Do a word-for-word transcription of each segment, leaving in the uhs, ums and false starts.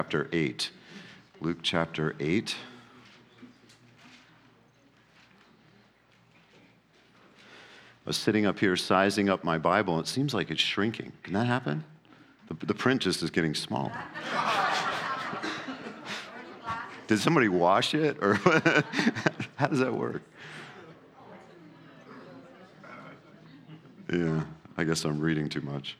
chapter eight. Luke chapter eight. I was sitting up here sizing up my Bible, and it seems like it's shrinking. Can that happen? The, the print just is getting smaller. Did somebody wash it, or how does that work? Yeah, I guess I'm reading too much.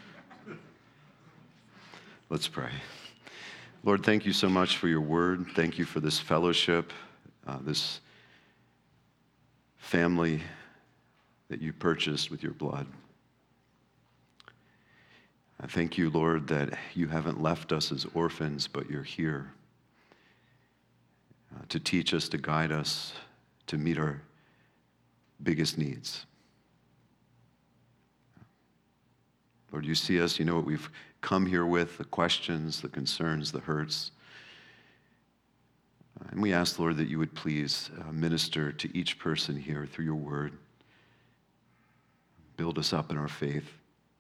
Let's pray. Lord, thank you so much for your word. Thank you for this fellowship, uh, this family that you purchased with your blood. I thank you, Lord, that you haven't left us as orphans, but you're here uh, to teach us, to guide us, to meet our biggest needs. Lord, you see us, you know what we've come here with, the questions, the concerns, the hurts. And we ask, Lord, that you would please uh, minister to each person here through your word. Build us up in our faith.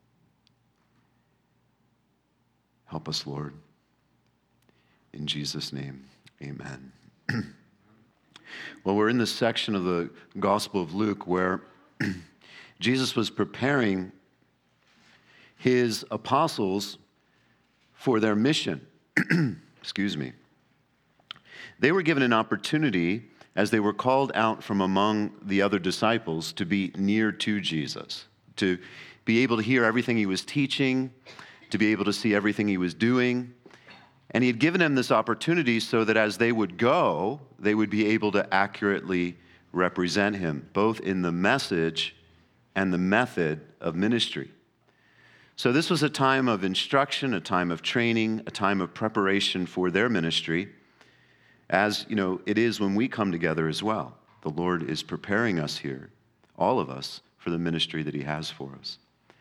Help us, Lord. In Jesus' name, amen. Well, we're in this section of the Gospel of Luke where Jesus was preparing his apostles for their mission. Excuse me. They were given an opportunity, as they were called out from among the other disciples, to be near to Jesus, to be able to hear everything he was teaching, to be able to see everything he was doing. And he had given them this opportunity so that as they would go, they would be able to accurately represent him, both in the message and the method of ministry. So this was a time of instruction, a time of training, a time of preparation for their ministry, as you know, it is when we come together as well. The Lord is preparing us here, all of us, for the ministry that he has for us.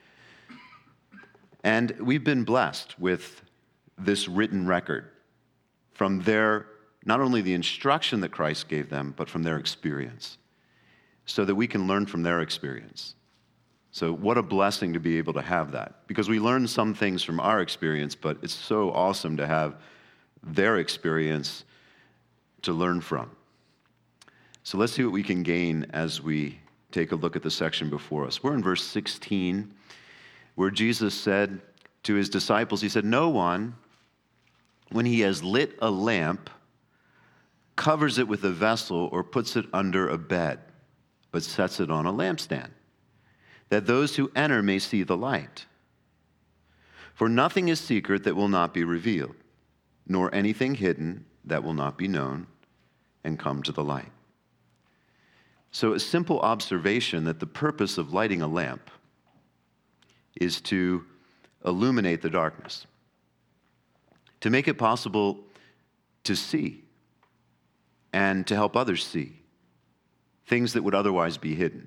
And we've been blessed with this written record from their, not only the instruction that Christ gave them, but from their experience, so that we can learn from their experience. So what a blessing to be able to have that, because we learn some things from our experience, but it's so awesome to have their experience to learn from. So let's see what we can gain as we take a look at the section before us. We're in verse sixteen, where Jesus said to his disciples, he said, "No one, when he has lit a lamp, covers it with a vessel or puts it under a bed, but sets it on a lampstand, that those who enter may see the light. For nothing is secret that will not be revealed, nor anything hidden that will not be known and come to the light." So a simple observation that the purpose of lighting a lamp is to illuminate the darkness, to make it possible to see and to help others see things that would otherwise be hidden.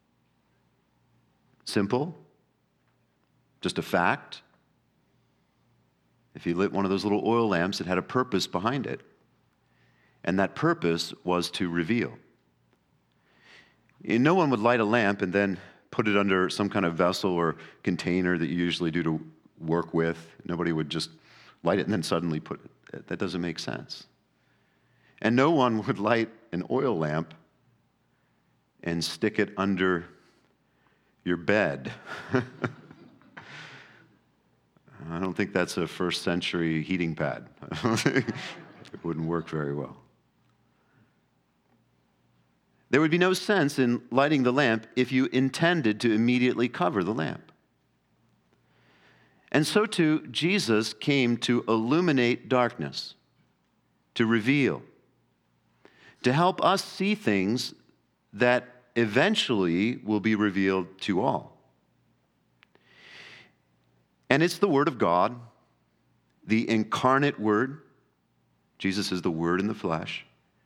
Simple, just a fact. If you lit one of those little oil lamps, it had a purpose behind it. And that purpose was to reveal. And no one would light a lamp and then put it under some kind of vessel or container that you usually do to work with. Nobody would just light it and then suddenly put it. That doesn't make sense. And no one would light an oil lamp and stick it under your bed. I don't think that's a first century heating pad. It wouldn't work very well. There would be no sense in lighting the lamp if you intended to immediately cover the lamp. And so too, Jesus came to illuminate darkness, to reveal, to help us see things that eventually will be revealed to all. And it's the Word of God, the incarnate Word. Jesus is the Word in the flesh.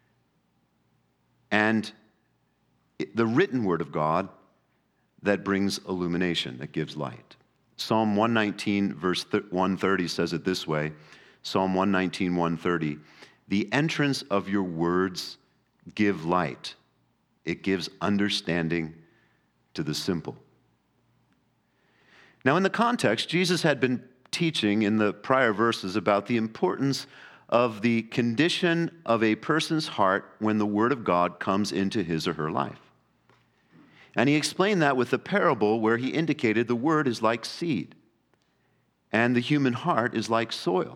And the written Word of God that brings illumination, that gives light. Psalm one nineteen, verse one thirty says it this way. Psalm one nineteen, one thirty. "The entrance of your words give light. It gives understanding to the simple." Now, in the context, Jesus had been teaching in the prior verses about the importance of the condition of a person's heart when the Word of God comes into his or her life. And he explained that with a parable where he indicated the Word is like seed and the human heart is like soil.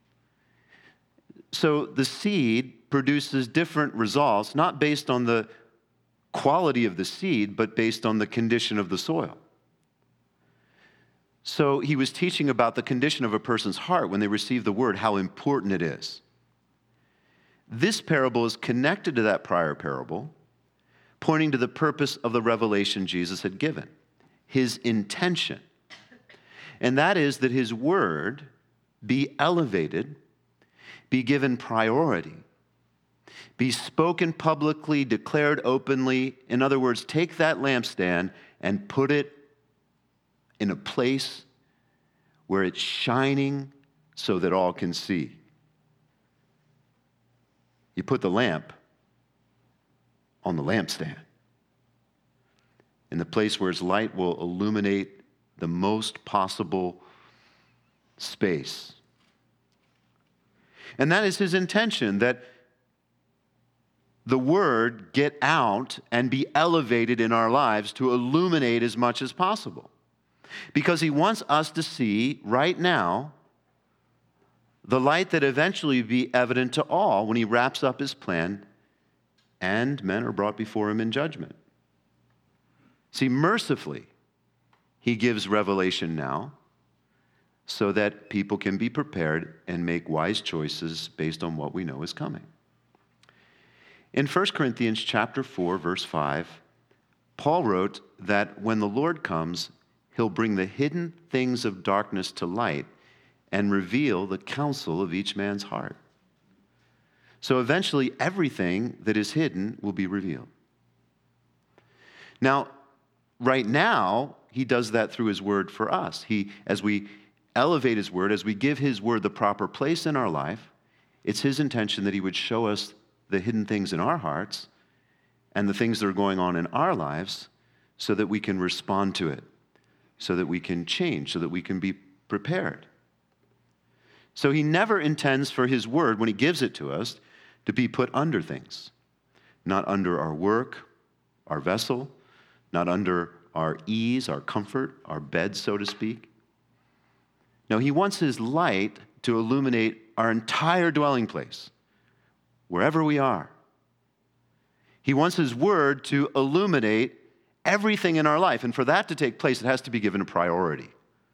So the seed produces different results, not based on the quality of the seed, but based on the condition of the soil. So he was teaching about the condition of a person's heart when they receive the Word, how important it is. This parable is connected to that prior parable, pointing to the purpose of the revelation Jesus had given, his intention. And that is that his Word be elevated, be given priority, be spoken publicly, declared openly. In other words, take that lampstand and put it in a place where it's shining so that all can see. You put the lamp on the lampstand, in the place where its light will illuminate the most possible space. And that is his intention, that the Word get out and be elevated in our lives to illuminate as much as possible. Because he wants us to see right now the light that eventually be evident to all when he wraps up his plan and men are brought before him in judgment. See, mercifully, he gives revelation now so that people can be prepared and make wise choices based on what we know is coming. In First Corinthians chapter four, verse five, Paul wrote that when the Lord comes, he'll bring the hidden things of darkness to light and reveal the counsel of each man's heart. So eventually, everything that is hidden will be revealed. Now, right now, he does that through his Word for us. He, as we elevate his Word, as we give his Word the proper place in our life, it's his intention that he would show us the hidden things in our hearts and the things that are going on in our lives so that we can respond to it, so that we can change, so that we can be prepared. So he never intends for his Word, when he gives it to us, to be put under things. Not under our work, our vessel, not under our ease, our comfort, our bed, so to speak. No, he wants his light to illuminate our entire dwelling place, wherever we are. He wants his Word to illuminate everything in our life. And for that to take place, it has to be given a priority.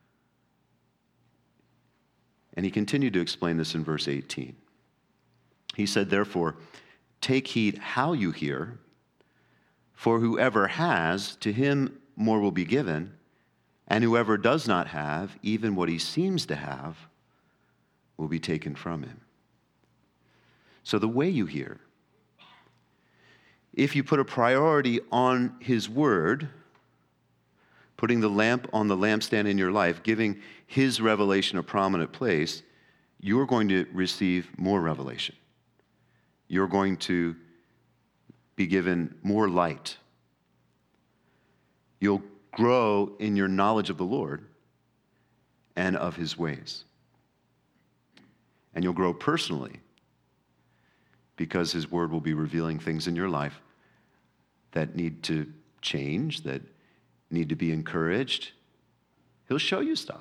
And he continued to explain this in verse eighteen. He said, therefore, take heed how you hear, for whoever has, to him more will be given, and whoever does not have, even what he seems to have, will be taken from him. So the way you hear, if you put a priority on his Word, putting the lamp on the lampstand in your life, giving his revelation a prominent place, you're going to receive more revelation. You're going to be given more light. You'll grow in your knowledge of the Lord and of his ways. And you'll grow personally because his Word will be revealing things in your life that need to change, that need to be encouraged. He'll show you stuff.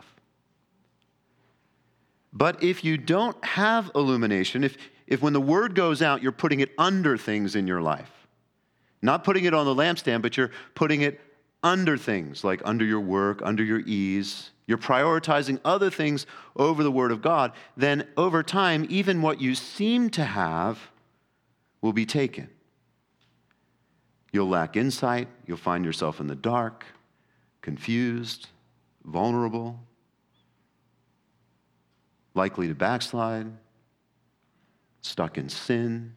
But if you don't have illumination, if, if when the Word goes out, you're putting it under things in your life, not putting it on the lampstand, but you're putting it under things, like under your work, under your ease, you're prioritizing other things over the Word of God, then over time, even what you seem to have will be taken. You'll lack insight. You'll find yourself in the dark, confused, vulnerable, likely to backslide, stuck in sin.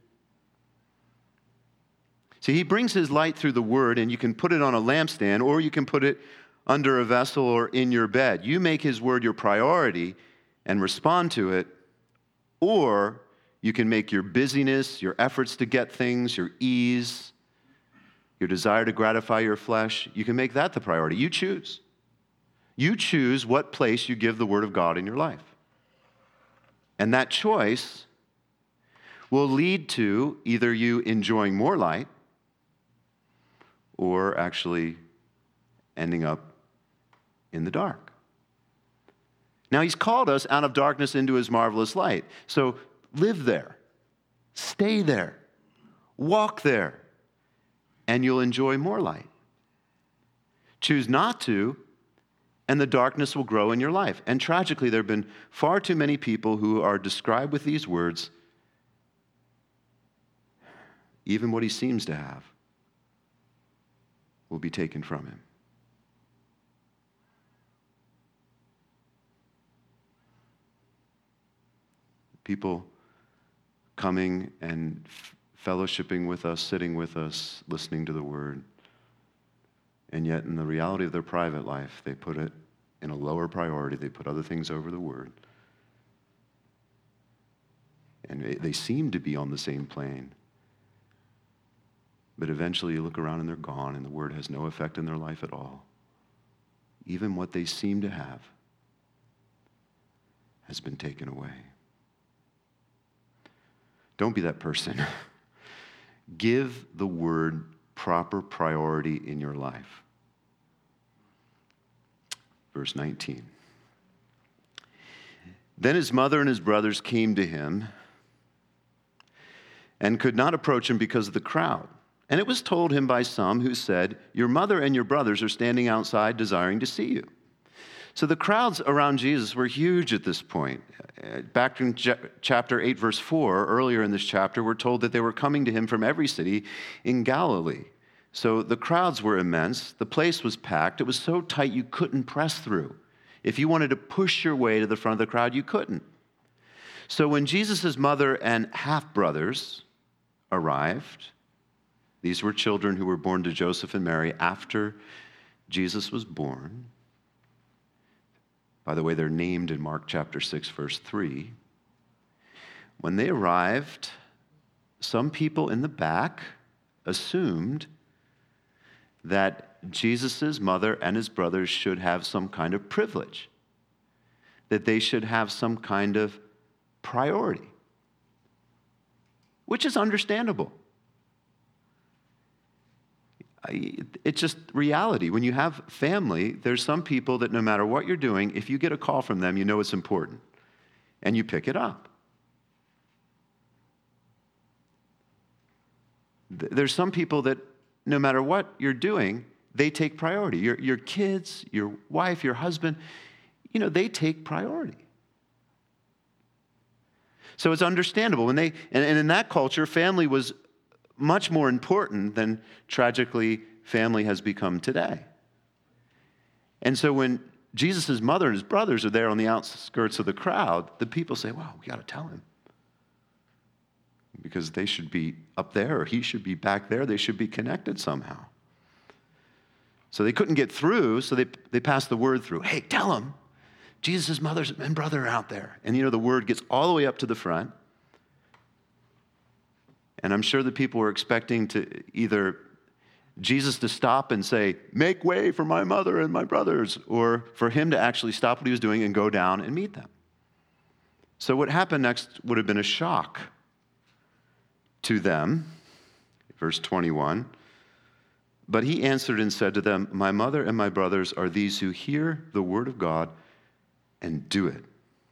See, he brings his light through the Word, and you can put it on a lampstand, or you can put it under a vessel or in your bed. You make his Word your priority and respond to it, or you can make your busyness, your efforts to get things, your ease, your desire to gratify your flesh, you can make that the priority. You choose. You choose what place you give the Word of God in your life. And that choice will lead to either you enjoying more light or actually ending up in the dark. Now, he's called us out of darkness into his marvelous light. So live there, stay there, walk there, and you'll enjoy more light. Choose not to, and the darkness will grow in your life. And tragically, there have been far too many people who are described with these words, even what he seems to have will be taken from him. People coming and fellowshipping with us, sitting with us, listening to the Word. And yet, in the reality of their private life, they put it in a lower priority. They put other things over the Word. And they seem to be on the same plane. But eventually you look around and they're gone, and the Word has no effect in their life at all. Even what they seem to have has been taken away. Don't be that person. Give the Word proper priority in your life. Verse nineteen. Then his mother and his brothers came to him and could not approach him because of the crowd. And it was told him by some who said, "Your mother and your brothers are standing outside desiring to see you." So the crowds around Jesus were huge at this point. Back in chapter eight, verse four, earlier in this chapter, we're told that they were coming to him from every city in Galilee. So the crowds were immense. The place was packed. It was so tight you couldn't press through. If you wanted to push your way to the front of the crowd, you couldn't. So when Jesus' mother and half-brothers arrived, these were children who were born to Joseph and Mary after Jesus was born. By the way, they're named in Mark chapter six, verse three. When they arrived, some people in the back assumed that Jesus' mother and his brothers should have some kind of privilege, that they should have some kind of priority, which is understandable. It's just reality. When you have family, there's some people that no matter what you're doing, if you get a call from them, you know it's important, and you pick it up. There's some people that no matter what you're doing, they take priority. Your, your kids, your wife, your husband, you know, they take priority. So it's understandable. When they, and, and in that culture, family was much more important than, tragically, family has become today. And so when Jesus' mother and his brothers are there on the outskirts of the crowd, the people say, wow, we got to tell him. Because they should be up there, or he should be back there. They should be connected somehow. So they couldn't get through, so they, they passed the word through. Hey, tell him, Jesus' mother and brother are out there. And you know, the word gets all the way up to the front. And I'm sure the people were expecting to either Jesus to stop and say, make way for my mother and my brothers, or for him to actually stop what he was doing and go down and meet them. So what happened next would have been a shock to them. Verse twenty-one, but he answered and said to them, my mother and my brothers are these who hear the word of God and do it.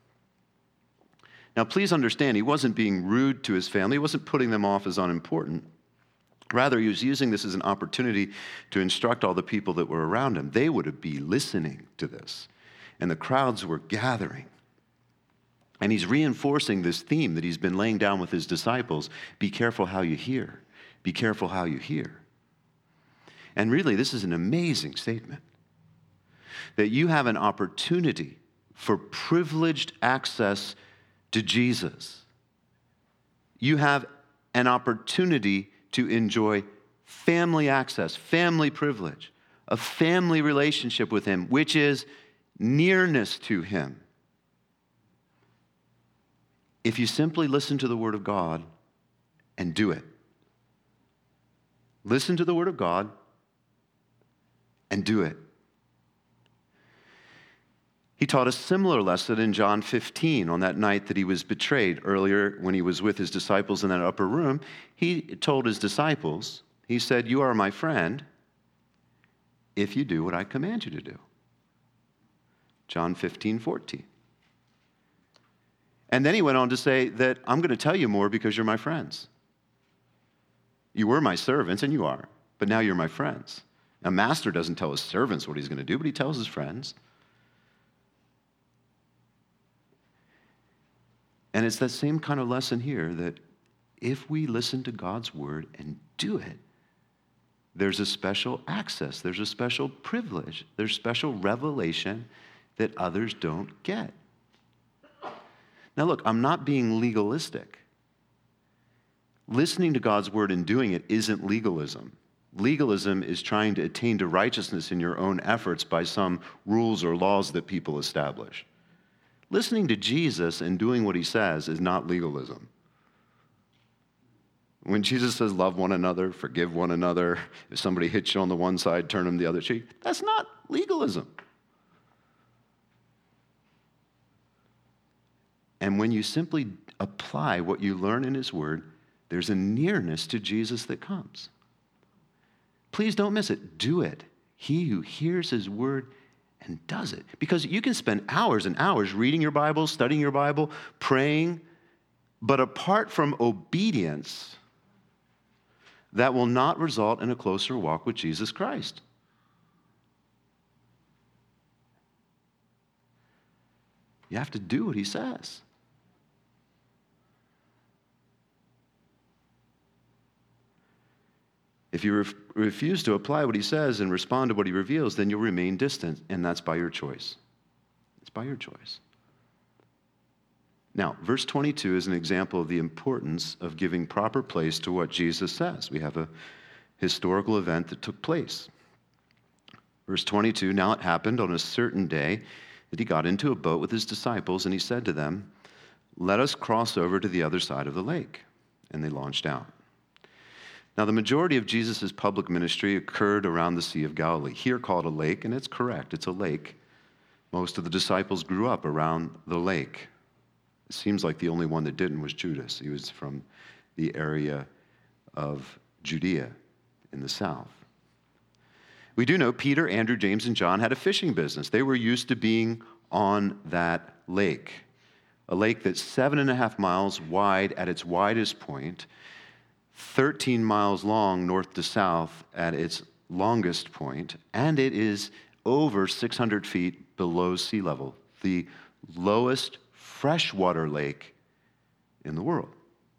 Now, please understand, he wasn't being rude to his family. He wasn't putting them off as unimportant. Rather, he was using this as an opportunity to instruct all the people that were around him. They would be listening to this, and the crowds were gathering. And he's reinforcing this theme that he's been laying down with his disciples. Be careful how you hear. Be careful how you hear. And really, this is an amazing statement, that you have an opportunity for privileged access to Jesus. You have an opportunity to enjoy family access, family privilege, a family relationship with him, which is nearness to him. If you simply listen to the word of God and do it. Listen to the word of God and do it. He taught a similar lesson in John fifteen on that night that he was betrayed. Earlier, when he was with his disciples in that upper room, he told his disciples, he said, "You are my friend if you do what I command you to do." John fifteen, fourteen. And then he went on to say that I'm going to tell you more because you're my friends. You were my servants, and you are, but now you're my friends. A master doesn't tell his servants what he's going to do, but he tells his friends. And it's that same kind of lesson here that if we listen to God's word and do it, there's a special access, there's a special privilege, there's special revelation that others don't get. Now look, I'm not being legalistic. Listening to God's word and doing it isn't legalism. Legalism is trying to attain to righteousness in your own efforts by some rules or laws that people establish. Listening to Jesus and doing what he says is not legalism. When Jesus says, love one another, forgive one another, if somebody hits you on the one side, turn them the other cheek, that's not legalism. And when you simply apply what you learn in his word, there's a nearness to Jesus that comes. Please don't miss it. Do it. He who hears his word and does it. Because you can spend hours and hours reading your Bible, studying your Bible, praying, but apart from obedience, that will not result in a closer walk with Jesus Christ. You have to do what he says. If you ref- refuse to apply what he says and respond to what he reveals, then you'll remain distant, and that's by your choice. It's by your choice. Now, verse twenty-two is an example of the importance of giving proper place to what Jesus says. We have a historical event that took place. Verse twenty-two, now it happened on a certain day that he got into a boat with his disciples, and he said to them, "Let us cross over to the other side of the lake." And they launched out. Now, the majority of Jesus' public ministry occurred around the Sea of Galilee, here called a lake, and it's correct, it's a lake. Most of the disciples grew up around the lake. It seems like the only one that didn't was Judas. He was from the area of Judea in the south. We do know Peter, Andrew, James, and John had a fishing business. They were used to being on that lake, a lake that's seven and a half miles wide at its widest point, thirteen miles long north to south at its longest point, and it is over six hundred feet below sea level, the lowest freshwater lake in the world.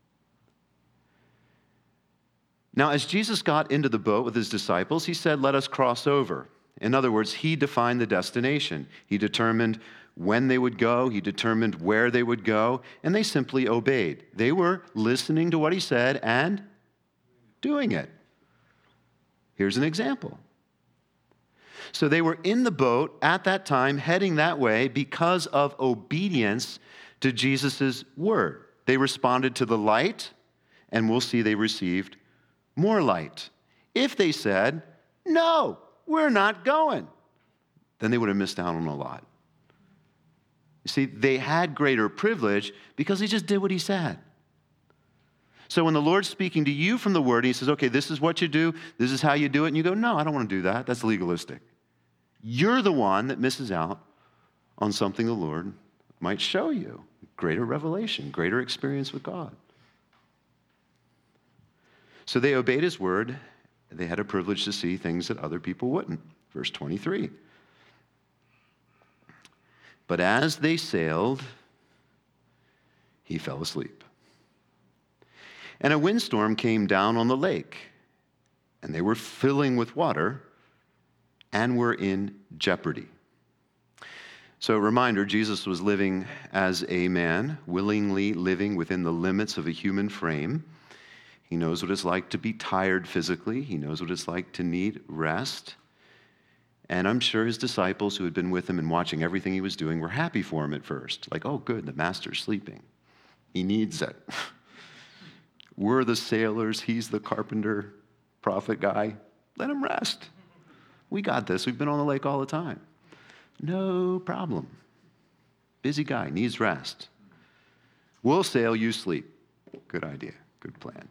Now, as Jesus got into the boat with his disciples, he said, "Let us cross over." In other words, he defined the destination. He determined when they would go. He determined where they would go, and they simply obeyed. They were listening to what he said and doing it. Here's an example. So they were in the boat at that time, heading that way because of obedience to Jesus' word. They responded to the light, and we'll see they received more light. If they said, "No, we're not going," then they would have missed out on a lot. You see, they had greater privilege because he just did what he said. So when the Lord's speaking to you from the word, he says, "Okay, this is what you do, this is how you do it," and you go, "No, I don't want to do that. That's legalistic." You're the one that misses out on something the Lord might show you. Greater revelation, greater experience with God. So they obeyed his word. They had a privilege to see things that other people wouldn't. Verse twenty-three. But as they sailed, he fell asleep. And a windstorm came down on the lake, and they were filling with water and were in jeopardy. So a reminder, Jesus was living as a man, willingly living within the limits of a human frame. He knows what it's like to be tired physically. He knows what it's like to need rest. And I'm sure his disciples who had been with him and watching everything he was doing were happy for him at first. Like, "Oh, good, the master's sleeping. He needs it." We're the sailors. He's the carpenter, prophet guy. Let him rest. We got this. We've been on the lake all the time. No problem. Busy guy, needs rest. We'll sail, you sleep. Good idea, good plan.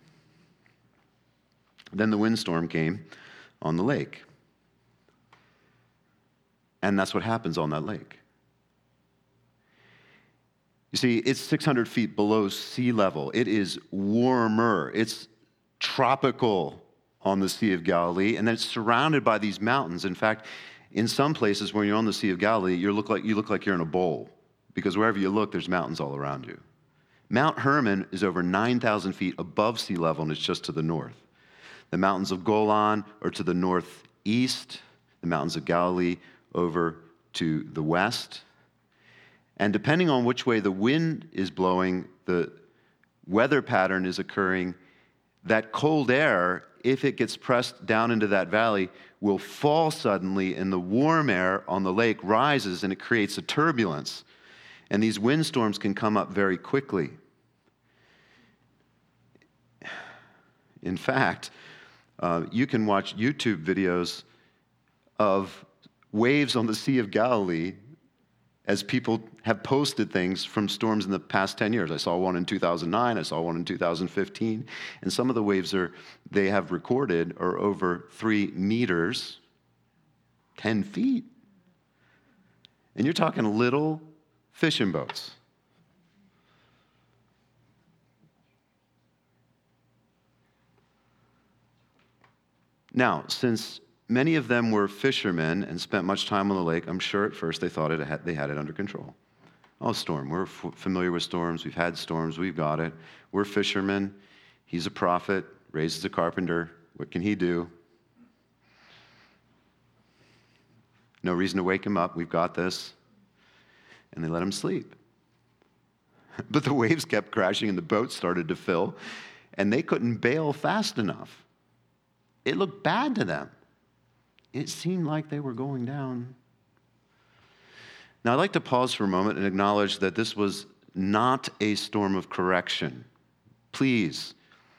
Then the windstorm came on the lake. And that's what happens on that lake. You see, it's six hundred feet below sea level. It is warmer. It's tropical on the Sea of Galilee, and then it's surrounded by these mountains. In fact, in some places when you're on the Sea of Galilee, you look like, you look like you're in a bowl, because wherever you look, there's mountains all around you. Mount Hermon is over nine thousand feet above sea level, and it's just to the north. The mountains of Golan are to the northeast, the mountains of Galilee over to the west. And depending on which way the wind is blowing, the weather pattern is occurring. That cold air, if it gets pressed down into that valley, will fall suddenly, and the warm air on the lake rises, and it creates a turbulence. And these windstorms can come up very quickly. In fact, uh, you can watch YouTube videos of waves on the Sea of Galilee as people have posted things from storms in the past ten years. I saw one in two thousand nine, I saw one in two thousand fifteen, and some of the waves are they have recorded are over three meters, ten feet. And you're talking little fishing boats. Now, since many of them were fishermen and spent much time on the lake, I'm sure at first they thought it had, they had it under control. Oh, storm. We're f- familiar with storms. We've had storms. We've got it. We're fishermen. He's a prophet, raised as a carpenter. What can he do? No reason to wake him up. We've got this. And they let him sleep. But the waves kept crashing and the boat started to fill, and they couldn't bail fast enough. It looked bad to them. It seemed like they were going down. Now, I'd like to pause for a moment and acknowledge that this was not a storm of correction. Please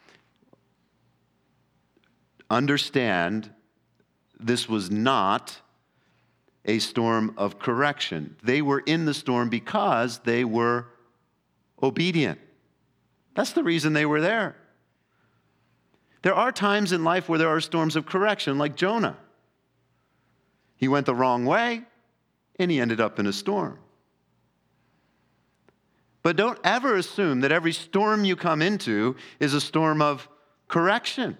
understand, this was not a storm of correction. They were in the storm because they were obedient. That's the reason they were there. There are times in life where there are storms of correction, like Jonah. He went the wrong way, and he ended up in a storm. But don't ever assume that every storm you come into is a storm of correction.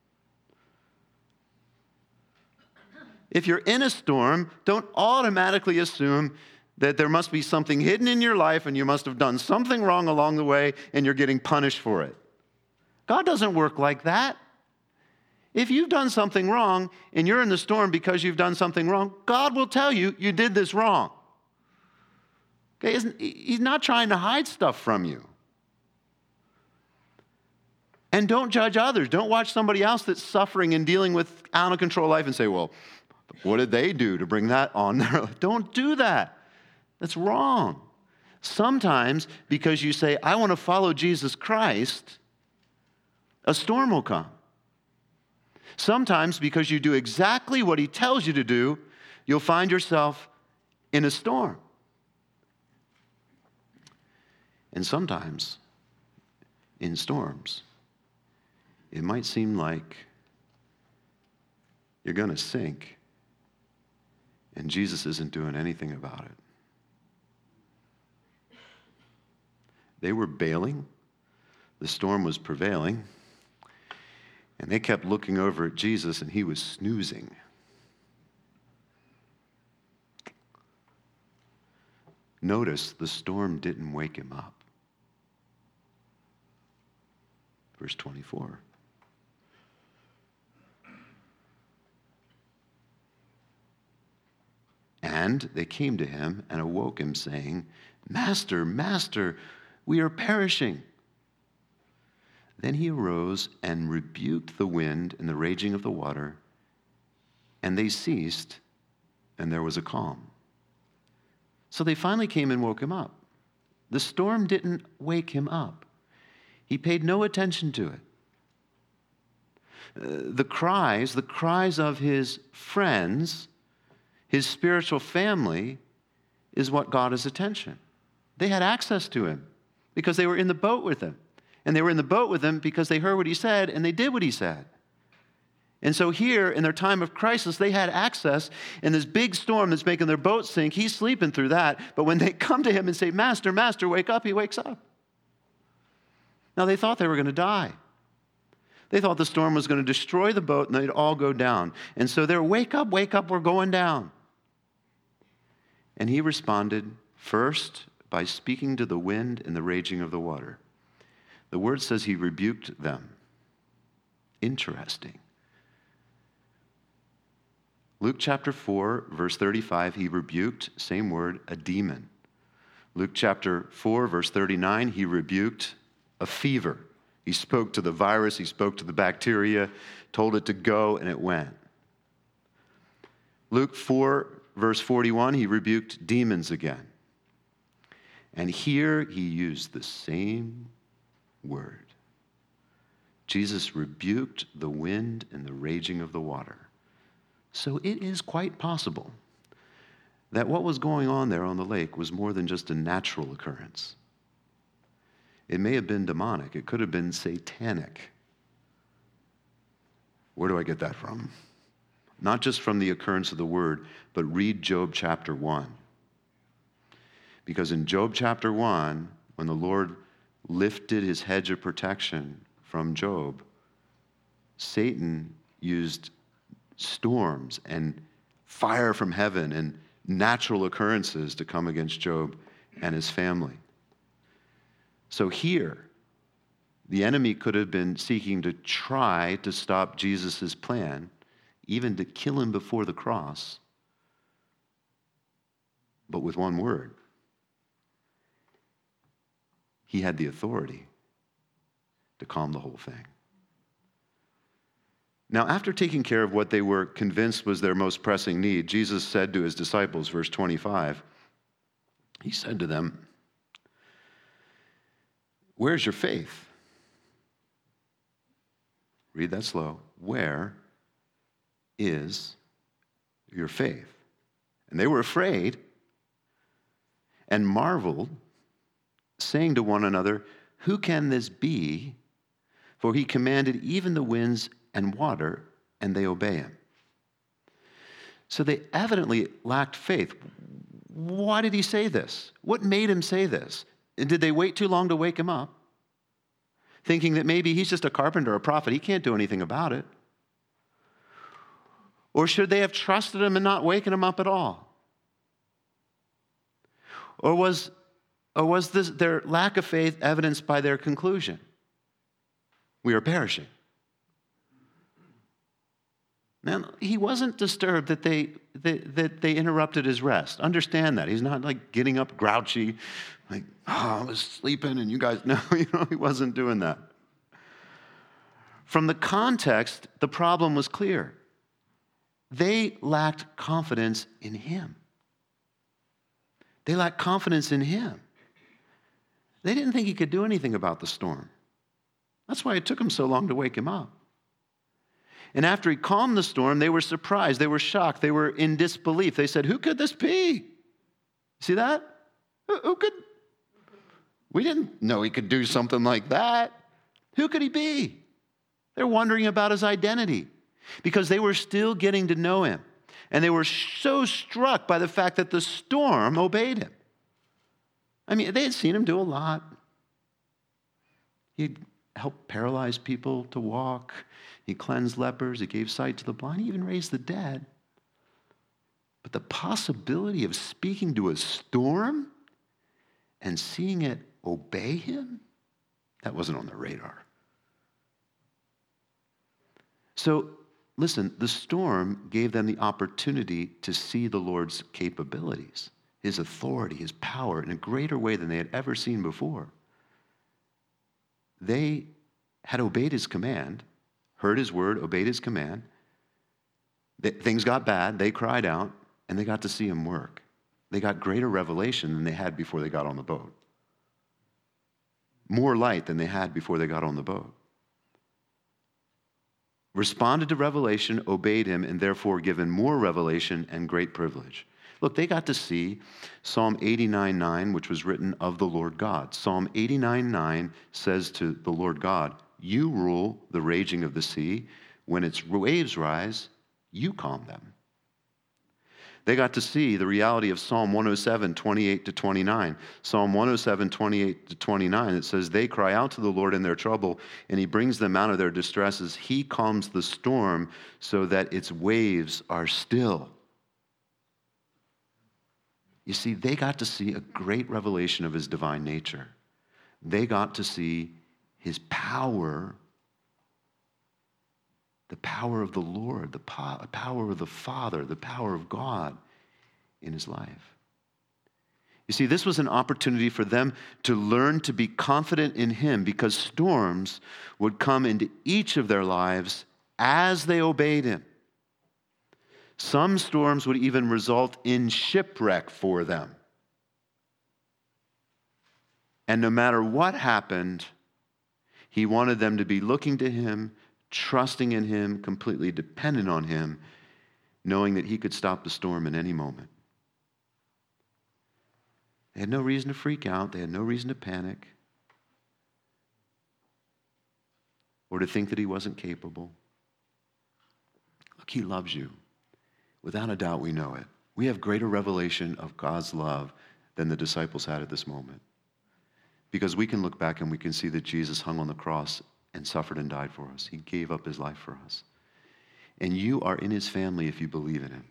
If you're in a storm, don't automatically assume that there must be something hidden in your life and you must have done something wrong along the way and you're getting punished for it. God doesn't work like that. If you've done something wrong and you're in the storm because you've done something wrong, God will tell you you did this wrong. Okay? Isn't, he's not trying to hide stuff from you. And don't judge others. Don't watch somebody else that's suffering and dealing with out-of-control life and say, well, what did they do to bring that on their life? Don't do that. That's wrong. Sometimes because you say, I want to follow Jesus Christ, a storm will come. Sometimes because you do exactly what he tells you to do, you'll find yourself in a storm. And sometimes in storms, it might seem like you're going to sink, and Jesus isn't doing anything about it. They were bailing. The storm was prevailing. And they kept looking over at Jesus, and he was snoozing. Notice the storm didn't wake him up. Verse twenty-four. And they came to him and awoke him, saying, Master, Master, we are perishing. Then he arose and rebuked the wind and the raging of the water, and they ceased, and there was a calm. So they finally came and woke him up. The storm didn't wake him up. He paid no attention to it. Uh, the cries, the cries of his friends, his spiritual family, is what got his attention. They had access to him because they were in the boat with him. And they were in the boat with him because they heard what he said and they did what he said. And so here, in their time of crisis, they had access in this big storm that's making their boat sink. He's sleeping through that. But when they come to him and say, Master, Master, wake up, he wakes up. Now, they thought they were going to die. They thought the storm was going to destroy the boat and they'd all go down. And so they're, wake up, wake up, we're going down. And he responded first by speaking to the wind and the raging of the water. The word says he rebuked them. Interesting. Luke chapter four, verse thirty-five, he rebuked, same word, a demon. Luke chapter four, verse thirty-nine, he rebuked a fever. He spoke to the virus, he spoke to the bacteria, told it to go, and it went. Luke four, verse forty-one, he rebuked demons again. And here he used the same word. Jesus rebuked the wind and the raging of the water. So it is quite possible that what was going on there on the lake was more than just a natural occurrence. It may have been demonic. It could have been satanic. Where do I get that from? Not just from the occurrence of the word, but read Job chapter one. Because in Job chapter one, when the Lord lifted his hedge of protection from Job, Satan used storms and fire from heaven and natural occurrences to come against Job and his family. So here, the enemy could have been seeking to try to stop Jesus' plan, even to kill him before the cross, but with one word. He had the authority to calm the whole thing. Now, after taking care of what they were convinced was their most pressing need, Jesus said to his disciples, verse twenty-five, he said to them, "Where's your faith?" Read that slow. Where is your faith? And they were afraid and marveled, saying to one another, "Who can this be? For he commanded even the winds and water, and they obey him." So they evidently lacked faith. Why did he say this? What made him say this? And did they wait too long to wake him up? Thinking that maybe he's just a carpenter or a prophet, he can't do anything about it. Or should they have trusted him and not waken him up at all? Or was, or was this, their lack of faith evidenced by their conclusion? We are perishing. Now, he wasn't disturbed that they, that, that they interrupted his rest. Understand that. He's not like getting up grouchy, like, oh, I was sleeping and you guys, no, you know, he wasn't doing that. From the context, the problem was clear. They lacked confidence in him. They lacked confidence in him. They didn't think he could do anything about the storm. That's why it took him so long to wake him up. And after he calmed the storm, they were surprised. They were shocked. They were in disbelief. They said, "Who could this be?" See that? Who, who could? We didn't know he could do something like that. Who could he be? They're wondering about his identity because they were still getting to know him. And they were so struck by the fact that the storm obeyed him. I mean, they had seen him do a lot. He'd helped paralyzed people to walk. He cleansed lepers. He gave sight to the blind. He even raised the dead. But the possibility of speaking to a storm and seeing it obey him, that wasn't on their radar. So, listen, the storm gave them the opportunity to see the Lord's capabilities, his authority, his power in a greater way than they had ever seen before. They had obeyed his command, heard his word, obeyed his command. Things got bad, they cried out, and they got to see him work. They got greater revelation than they had before they got on the boat. More light than they had before they got on the boat. Responded to revelation, obeyed him, and therefore given more revelation and great privilege. Look, they got to see Psalm eighty-nine nine, which was written of the Lord God. Psalm eighty-nine nine says to the Lord God, you rule the raging of the sea. When its waves rise, you calm them. They got to see the reality of Psalm one oh seven twenty-eight to twenty-nine. Psalm one oh seven twenty-eight to twenty-nine, it says, they cry out to the Lord in their trouble, and he brings them out of their distresses. He calms the storm so that its waves are still. You see, they got to see a great revelation of his divine nature. They got to see his power, the power of the Lord, the po- power of the Father, the power of God in his life. You see, this was an opportunity for them to learn to be confident in him, because storms would come into each of their lives as they obeyed him. Some storms would even result in shipwreck for them. And no matter what happened, he wanted them to be looking to him, trusting in him, completely dependent on him, knowing that he could stop the storm in any moment. They had no reason to freak out. They had no reason to panic or to think that he wasn't capable. Look, he loves you. Without a doubt, we know it. We have greater revelation of God's love than the disciples had at this moment. Because we can look back and we can see that Jesus hung on the cross and suffered and died for us. He gave up his life for us. And you are in his family if you believe in him.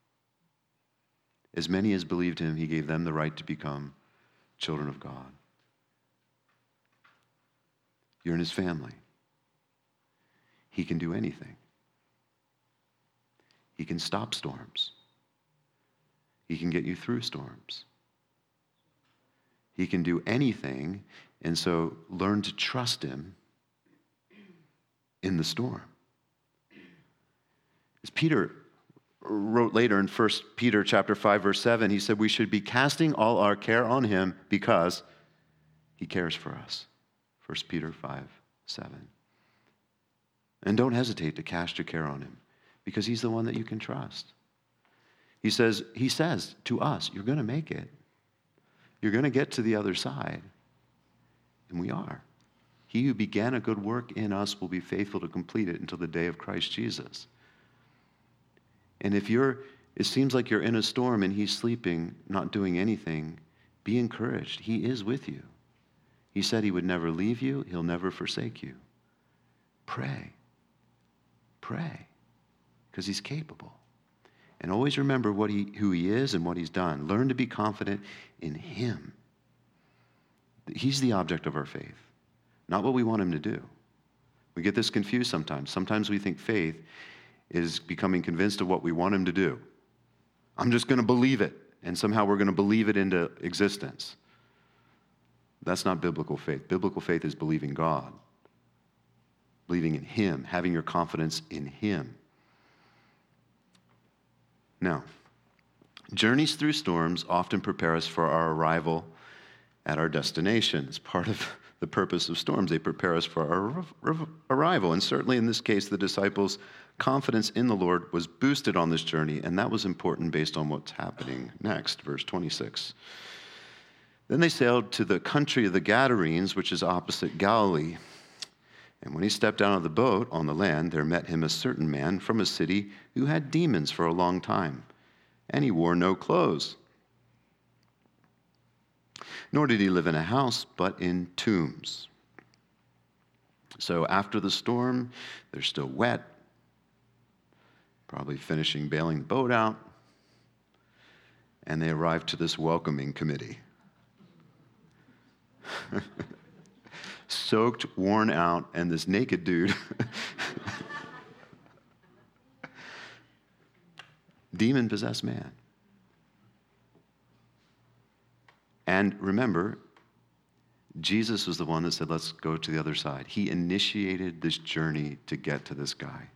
As many as believed him, he gave them the right to become children of God. You're in his family. He can do anything. He can stop storms. He can get you through storms. He can do anything, and so learn to trust him in the storm. As Peter wrote later in First Peter chapter five, verse seven, he said we should be casting all our care on him because he cares for us. First Peter five, seven. And don't hesitate to cast your care on him, because he's the one that you can trust. He says, he says to us, you're going to make it. You're going to get to the other side. And we are. He who began a good work in us will be faithful to complete it until the day of Christ Jesus. And if you're, it seems like you're in a storm and he's sleeping, not doing anything, be encouraged. He is with you. He said he would never leave you. He'll never forsake you. Pray. Pray. Because he's capable. And always remember what he, who he is and what he's done. Learn to be confident in him. He's the object of our faith, not what we want him to do. We get this confused sometimes. Sometimes we think faith is becoming convinced of what we want him to do. I'm just going to believe it, and somehow we're going to believe it into existence. That's not biblical faith. Biblical faith is believing God, believing in him, having your confidence in him. Now, journeys through storms often prepare us for our arrival at our destination. It's part of the purpose of storms. They prepare us for our arrival. And certainly in this case, the disciples' confidence in the Lord was boosted on this journey, and that was important based on what's happening next, verse twenty-six. Then they sailed to the country of the Gadarenes, which is opposite Galilee. And when he stepped out of the boat on the land, there met him a certain man from a city who had demons for a long time, and he wore no clothes. Nor did he live in a house, but in tombs. So after the storm, they're still wet, probably finishing bailing the boat out, and they arrived to this welcoming committee. Soaked, worn out, and this naked dude. Demon-possessed man. And remember, Jesus was the one that said, let's go to the other side. He initiated this journey to get to this guy.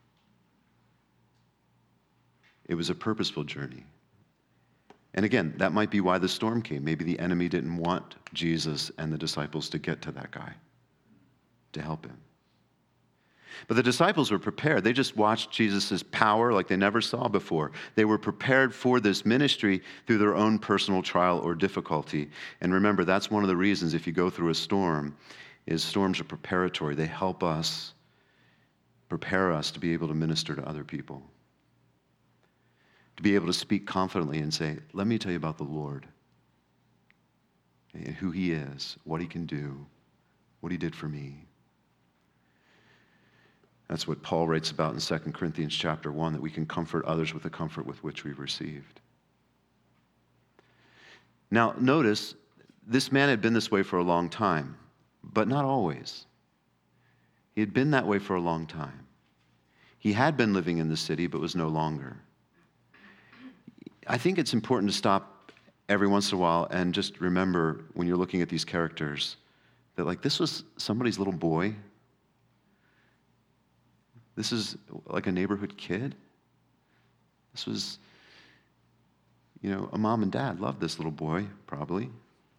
It was a purposeful journey. And again, that might be why the storm came. Maybe the enemy didn't want Jesus and the disciples to get to that guy, to help him. But the disciples were prepared. They just watched Jesus' power like they never saw before. They were prepared for this ministry through their own personal trial or difficulty. And remember, that's one of the reasons if you go through a storm, is storms are preparatory. They help us, prepare us to be able to minister to other people. To be able to speak confidently and say, let me tell you about the Lord. And who he is, what he can do, what he did for me. That's what Paul writes about in Second Corinthians chapter one, that we can comfort others with the comfort with which we've received. Now, notice, this man had been this way for a long time, but not always. He had been that way for a long time. He had been living in the city, but was no longer. I think it's important to stop every once in a while and just remember when you're looking at these characters that, like, this was somebody's little boy. This is like a neighborhood kid. This was, you know, a mom and dad loved this little boy, probably.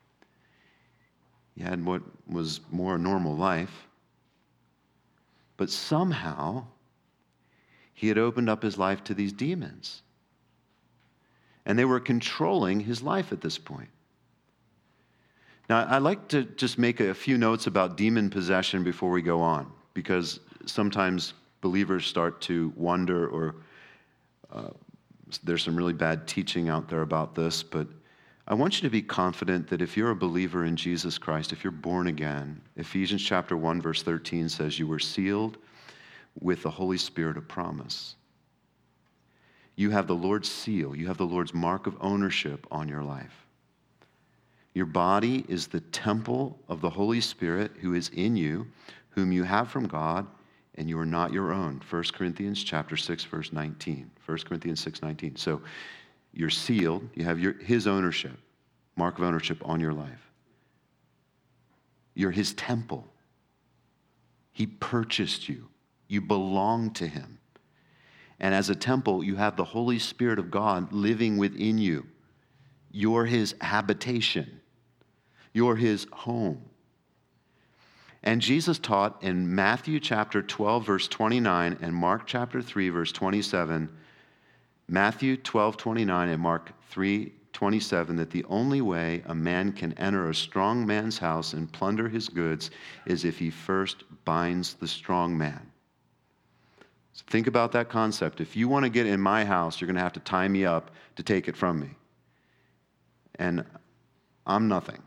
He had what was more a normal life. But somehow, he had opened up his life to these demons. And they were controlling his life at this point. Now, I'd like to just make a few notes about demon possession before we go on, because sometimes believers start to wonder, or uh, there's some really bad teaching out there about this, but I want you to be confident that if you're a believer in Jesus Christ, if you're born again, Ephesians chapter one, verse thirteen says you were sealed with the Holy Spirit of promise. You have the Lord's seal. You have the Lord's mark of ownership on your life. Your body is the temple of the Holy Spirit who is in you, whom you have from God, and you are not your own. First Corinthians chapter six, verse nineteen. First Corinthians six, nineteen. So you're sealed. You have your, his ownership, mark of ownership on your life. You're his temple. He purchased you. You belong to him. And as a temple, you have the Holy Spirit of God living within you. You're his habitation. You're his home. And Jesus taught in Matthew chapter twelve, verse twenty-nine, and Mark chapter three, verse twenty-seven, Matthew twelve, twenty-nine, and Mark three, twenty-seven, that the only way a man can enter a strong man's house and plunder his goods is if he first binds the strong man. So think about that concept. If you want to get in my house, you're going to have to tie me up to take it from me. And I'm nothing.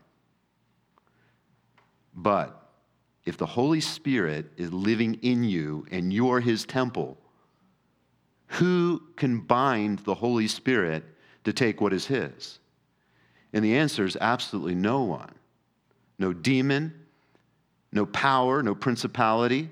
But if the Holy Spirit is living in you and you're his temple, who can bind the Holy Spirit to take what is his? And the answer is absolutely no one. No demon, no power, no principality.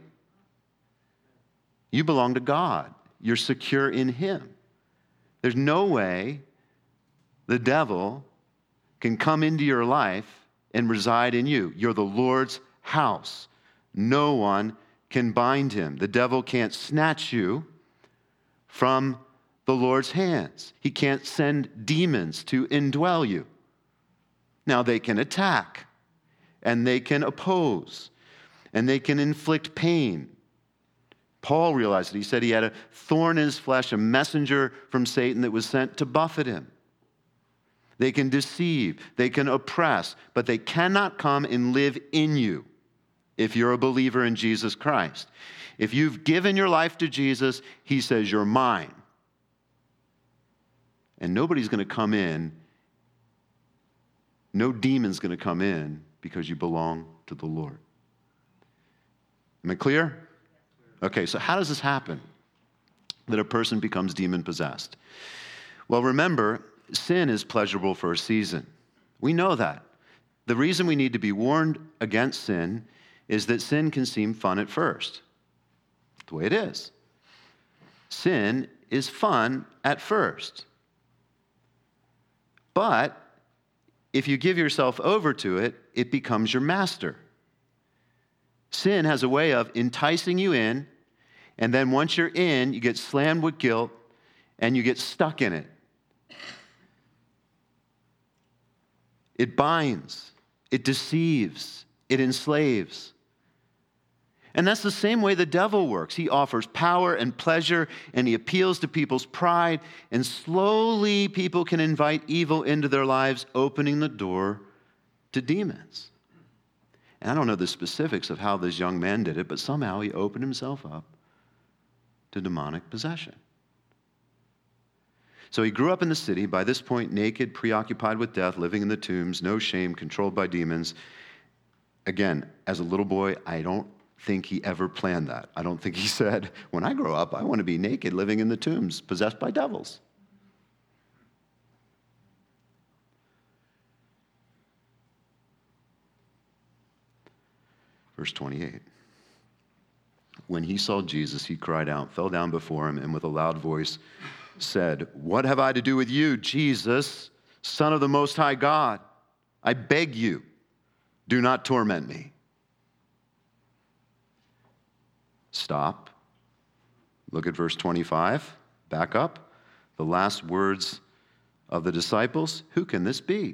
You belong to God. You're secure in him. There's no way the devil can come into your life and reside in you. You're the Lord's house. No one can bind him. The devil can't snatch you from the Lord's hands. He can't send demons to indwell you. Now, they can attack, and they can oppose, and they can inflict pain. Paul realized it. He said he had a thorn in his flesh, a messenger from Satan that was sent to buffet him. They can deceive, they can oppress, but they cannot come and live in you if you're a believer in Jesus Christ. If you've given your life to Jesus, he says, you're mine. And nobody's going to come in, no demon's going to come in because you belong to the Lord. Am I clear? Okay, so how does this happen, that a person becomes demon-possessed? Well, remember, sin is pleasurable for a season. We know that. The reason we need to be warned against sin is that sin can seem fun at first. That's the way it is. Sin is fun at first. But if you give yourself over to it, it becomes your master. Sin has a way of enticing you in, and then once you're in, you get slammed with guilt, and you get stuck in it. It binds, it deceives, it enslaves. And that's the same way the devil works. He offers power and pleasure, and he appeals to people's pride, and slowly people can invite evil into their lives, opening the door to demons. And I don't know the specifics of how this young man did it, but somehow he opened himself up to demonic possession. So he grew up in the city, by this point naked, preoccupied with death, living in the tombs, no shame, controlled by demons. Again, as a little boy, I don't think he ever planned that. I don't think he said, when I grow up, I want to be naked, living in the tombs, possessed by devils. Verse twenty-eight. When he saw Jesus, he cried out, fell down before him, and with a loud voice said, "What have I to do with you, Jesus, Son of the Most High God? I beg you, do not torment me." Stop. Look at verse twenty-five. Back up. The last words of the disciples. Who can this be?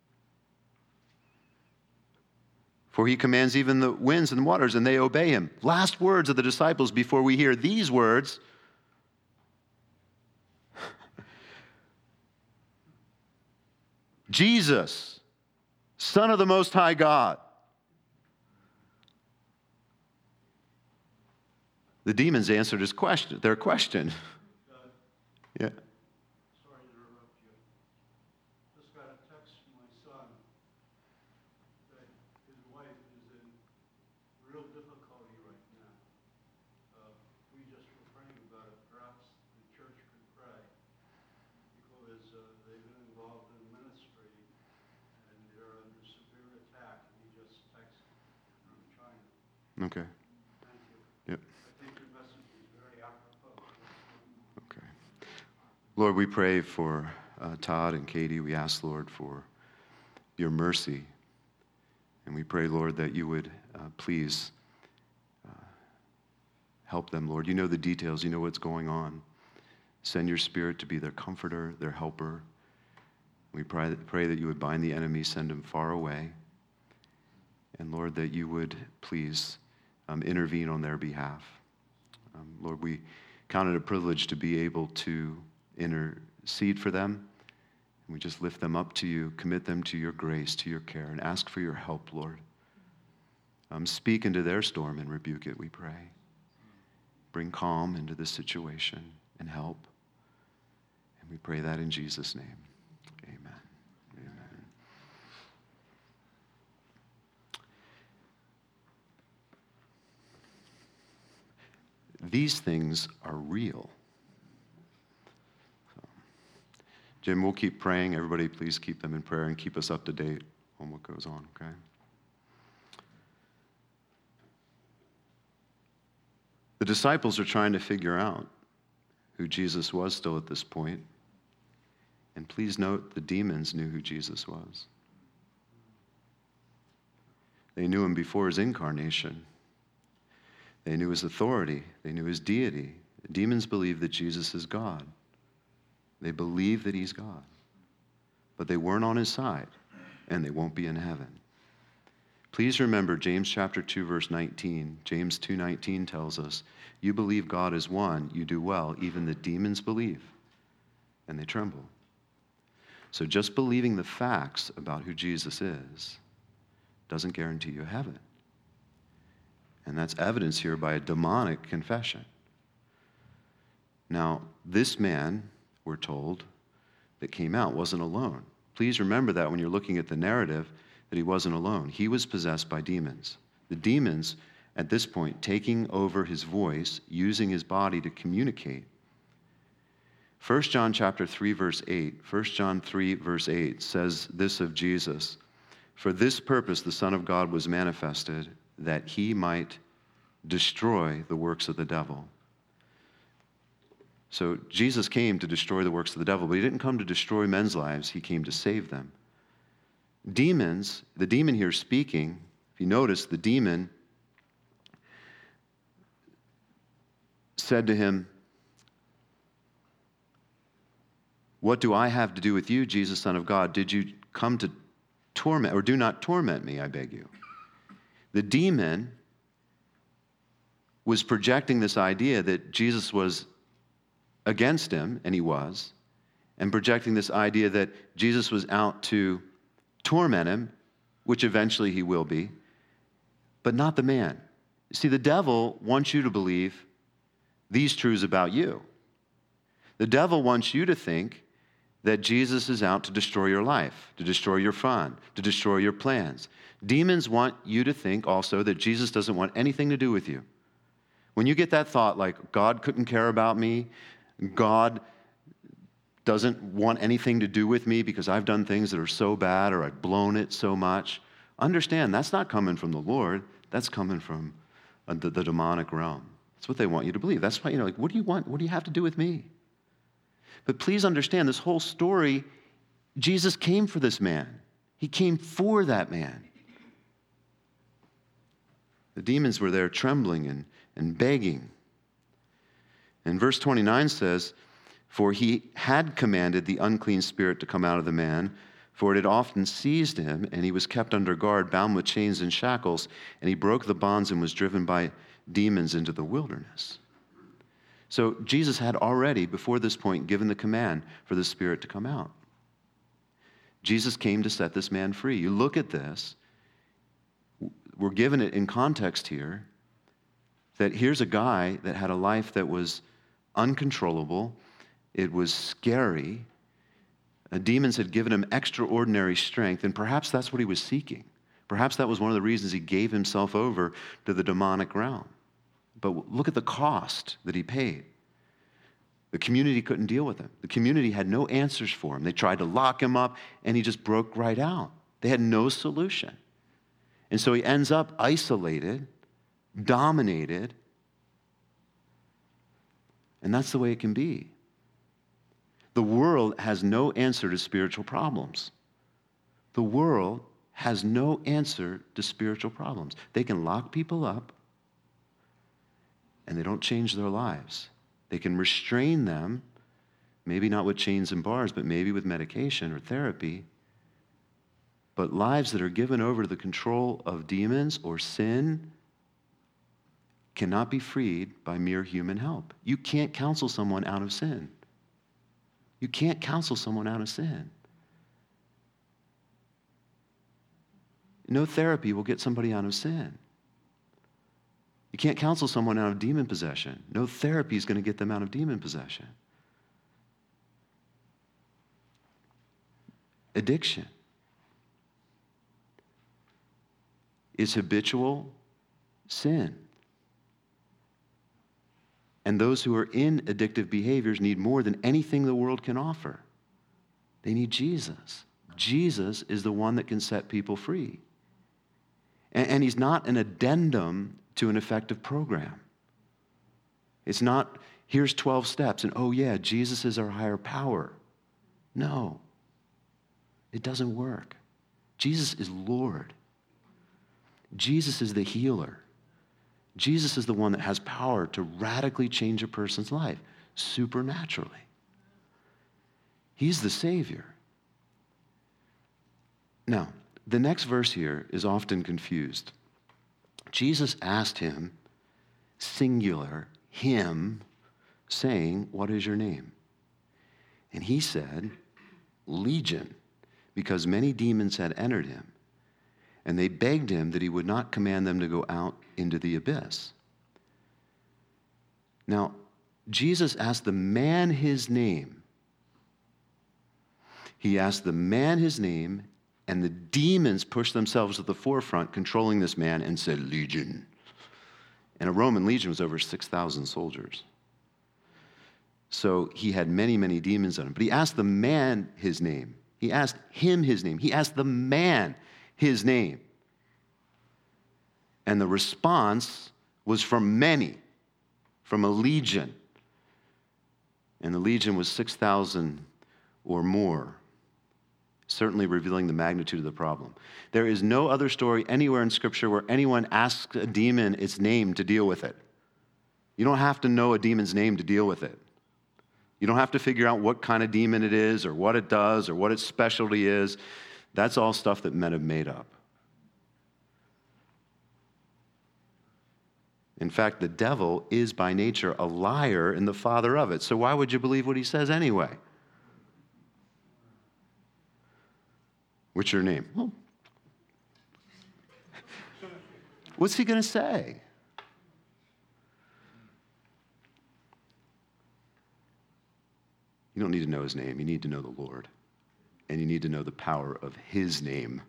For he commands even the winds and waters, and they obey him. Last words of the disciples before we hear these words. Jesus, Son of the Most High God. The demons answered his question, their question. Yeah. Sorry to interrupt you. Just got a text from my son that his wife is in real difficulty right now. Uh, we just were praying about it. Perhaps the church could pray because uh, they've been involved in ministry and they're under severe attack. And he just texted from China. Okay. Thank you. Yep. I think your message is very apropos. Okay. Lord, we pray for uh, Todd and Katie. We ask, Lord, for your mercy. And we pray, Lord, that you would uh, please uh, help them, Lord. You know the details. You know what's going on. Send your Spirit to be their comforter, their helper. We pray, pray that you would bind the enemy, send him far away. And, Lord, that you would please um, intervene on their behalf. Um, Lord, we count it a privilege to be able to intercede for them. And we just lift them up to you, commit them to your grace, to your care, and ask for your help, Lord. Um, speak into their storm and rebuke it, we pray. Bring calm into this situation and help. And we pray that in Jesus' name. Amen. Amen. These things are real. So, Jim, we'll keep praying. Everybody, please keep them in prayer and keep us up to date on what goes on, okay? The disciples are trying to figure out who Jesus was still at this point. And please note, the demons knew who Jesus was. They knew him before his incarnation. They knew his authority. They knew his deity. The demons believe that Jesus is God. They believe that he's God. But they weren't on his side, and they won't be in heaven. Please remember James chapter two, verse nineteen. James two nineteen tells us, you believe God is one, you do well. Even the demons believe, and they tremble. So just believing the facts about who Jesus is doesn't guarantee you heaven. And that's evidenced here by a demonic confession. Now, this man, we're told, that came out wasn't alone. Please remember that when you're looking at the narrative, that he wasn't alone. He was possessed by demons. The demons, at this point, taking over his voice, using his body to communicate. First John chapter three, verse eight. First John three, verse eight says this of Jesus. For this purpose the Son of God was manifested, that he might destroy the works of the devil. So Jesus came to destroy the works of the devil, but he didn't come to destroy men's lives. He came to save them. Demons, the demon here speaking, if you notice, the demon said to him, what do I have to do with you, Jesus, Son of God? Did you come to torment, or do not torment me, I beg you? The demon was projecting this idea that Jesus was against him, and he was, and projecting this idea that Jesus was out to torment him, which eventually he will be, but not the man. See, the devil wants you to believe these truths about you. The devil wants you to think that Jesus is out to destroy your life, to destroy your fun, to destroy your plans. Demons want you to think also that Jesus doesn't want anything to do with you. When you get that thought like, God couldn't care about me, God doesn't want anything to do with me because I've done things that are so bad or I've blown it so much, understand that's not coming from the Lord. That's coming from uh, the, the demonic realm. That's what they want you to believe. That's why, you know, like, what do you want? What do you have to do with me? But please understand, this whole story, Jesus came for this man. He came for that man. The demons were there trembling and, and begging. And verse twenty-nine says, for he had commanded the unclean spirit to come out of the man, for it had often seized him, and he was kept under guard, bound with chains and shackles, and he broke the bonds and was driven by demons into the wilderness. So Jesus had already, before this point, given the command for the spirit to come out. Jesus came to set this man free. You look at this, we're given it in context here, that here's a guy that had a life that was uncontrollable, it was scary, uh, demons had given him extraordinary strength, and perhaps that's what he was seeking. Perhaps that was one of the reasons he gave himself over to the demonic realm. But look at the cost that he paid. The community couldn't deal with him. The community had no answers for him. They tried to lock him up, and he just broke right out. They had no solution. And so he ends up isolated, dominated, and that's the way it can be. The world has no answer to spiritual problems. The world has no answer to spiritual problems. They can lock people up, and they don't change their lives. They can restrain them, maybe not with chains and bars, but maybe with medication or therapy. But lives that are given over to the control of demons or sin cannot be freed by mere human help. You can't counsel someone out of sin. You can't counsel someone out of sin. No therapy will get somebody out of sin. You can't counsel someone out of demon possession. No therapy is going to get them out of demon possession. Addiction is habitual sin. And those who are in addictive behaviors need more than anything the world can offer. They need Jesus. Jesus is the one that can set people free. And, and he's not an addendum to an effective program. It's not, here's twelve steps, and oh yeah, Jesus is our higher power. No, it doesn't work. Jesus is Lord. Jesus is the healer. Jesus is the one that has power to radically change a person's life, supernaturally. He's the Savior. Now, the next verse here is often confused. Jesus asked him, singular, him, saying, what is your name? And he said, Legion, because many demons had entered him. And they begged him that he would not command them to go out into the abyss. Now, Jesus asked the man his name. He asked the man his name, and the demons pushed themselves to the forefront, controlling this man, and said, Legion. And a Roman legion was over six thousand soldiers. So he had many, many demons on him. But he asked the man his name. He asked him his name. He asked the man his name. And the response was from many, from a legion. And the legion was six thousand or more, certainly revealing the magnitude of the problem. There is no other story anywhere in Scripture where anyone asks a demon its name to deal with it. You don't have to know a demon's name to deal with it. You don't have to figure out what kind of demon it is or what it does or what its specialty is. That's all stuff that men have made up. In fact, the devil is by nature a liar and the father of it. So why would you believe what he says anyway? What's your name? Well, what's he going to say? You don't need to know his name. You need to know the Lord. And you need to know the power of his name.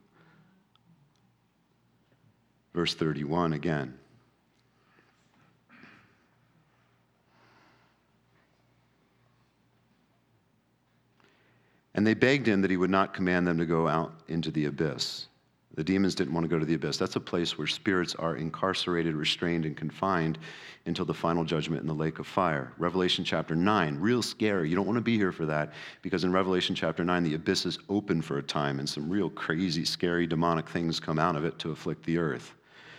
Verse thirty-one again. And they begged him that he would not command them to go out into the abyss. The demons didn't want to go to the abyss. That's a place where spirits are incarcerated, restrained, and confined until the final judgment in the lake of fire. Revelation chapter nine, real scary. You don't want to be here for that, because in Revelation chapter nine, the abyss is open for a time, and some real crazy, scary, demonic things come out of it to afflict the earth.